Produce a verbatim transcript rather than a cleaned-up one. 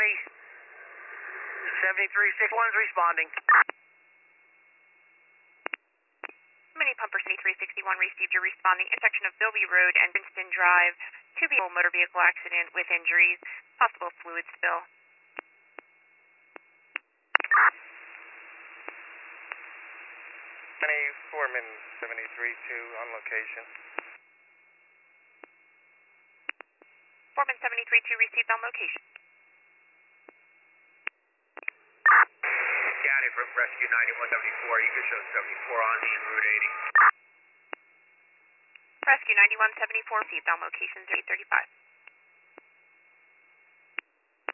seventy-three sixty-one's responding. Mini Pumper seventy-three sixty-one received your responding intersection of Bilby Road and Winston Drive. Two vehicle motor vehicle accident with injuries, possible fluid spill. Foreman seventy-three two on location. Foreman seventy-three two received on location. County from Rescue ninety-one seventy-four, you can show seventy-four on the Route eighty. Rescue ninety-one seventy-four received on location eight thirty-five.